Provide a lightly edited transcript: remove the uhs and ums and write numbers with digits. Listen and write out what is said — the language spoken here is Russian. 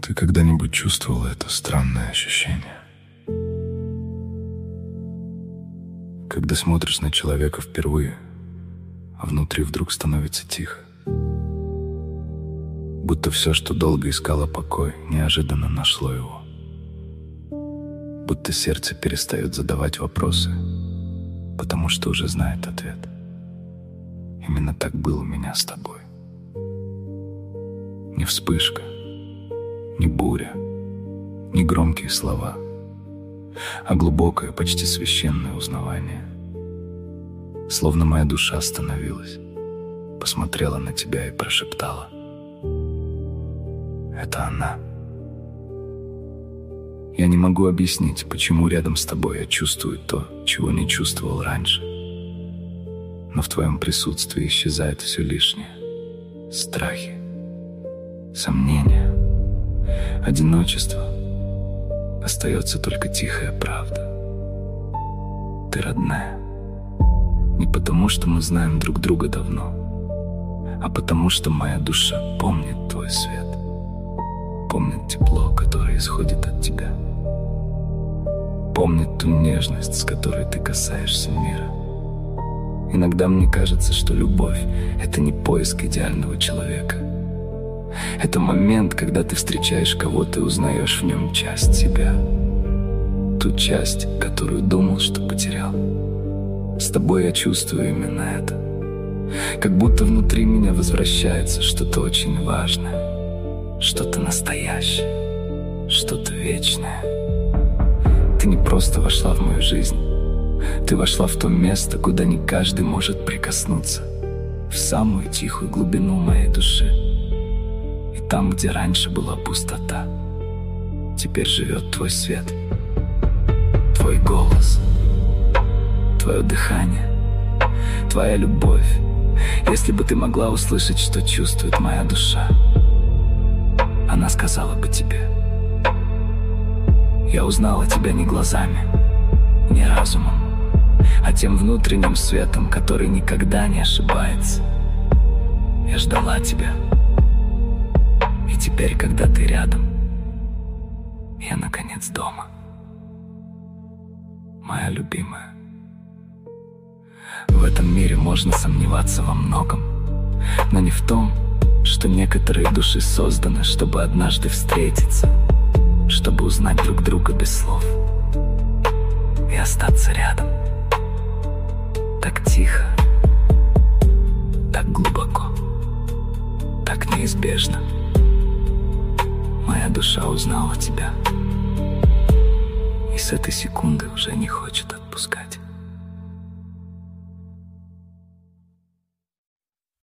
Ты когда-нибудь чувствовала это странное ощущение? Когда смотришь на человека впервые, а внутри вдруг становится тихо. Будто все, что долго искало покой, неожиданно нашло его. Будто сердце перестает задавать вопросы, потому что уже знает ответ. Именно так было у меня с тобой. Не вспышка, не буря, не громкие слова, а глубокое, почти священное узнавание. Словно моя душа остановилась, посмотрела на тебя и прошептала: это она. Я не могу объяснить, почему рядом с тобой я чувствую то, чего не чувствовал раньше. Но в твоем присутствии исчезает все лишнее. Страхи, сомнения, одиночество. Остается только тихая правда. Ты родная. Не потому, что мы знаем друг друга давно, а потому, что моя душа помнит твой свет. Помнит тепло, которое исходит от тебя. Помнит ту нежность, с которой ты касаешься мира. Иногда мне кажется, что любовь — это не поиск идеального человека. Это момент, когда ты встречаешь кого-то и узнаешь в нем часть себя. Ту часть, которую думал, что потерял. С тобой я чувствую именно это. Как будто внутри меня возвращается что-то очень важное, что-то настоящее, что-то вечное. Ты не просто вошла в мою жизнь. Ты вошла в то место, куда не каждый может прикоснуться. В самую тихую глубину моей души. И там, где раньше была пустота, теперь живет твой свет. Твой голос, твое дыхание, твоя любовь. Если бы ты могла услышать, что чувствует моя душа, она сказала бы тебе: я узнала тебя не глазами, не разумом, а тем внутренним светом, который никогда не ошибается. Я ждала тебя. И теперь, когда ты рядом, я наконец дома. Моя любимая. В этом мире можно сомневаться во многом, но не в том, что некоторые души созданы, чтобы однажды встретиться, чтобы узнать друг друга без слов и остаться рядом. Так тихо, так глубоко, так неизбежно. Моя душа узнала тебя, и с этой секунды уже не хочет отпускать.